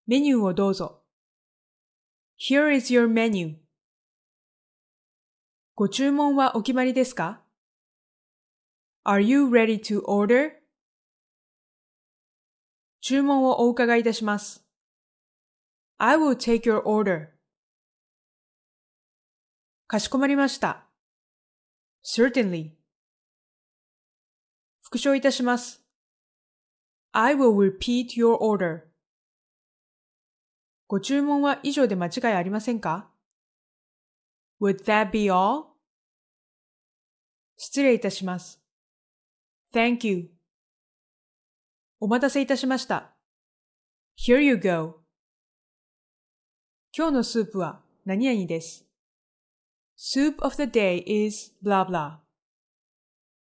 メニューをどうぞ。Here is your menu. ご注文はお決まりですか？ Are you ready to order? 注文をお伺いいたします。I will take your order. かしこまりました。Certainly. 復唱いたします。I will repeat your order. ご注文は以上で間違いありませんか？ Would that be all? 失礼いたします。Thank you. お待たせいたしました。Here you go. 今日のスープは何々です。Soup of the day is blah blah.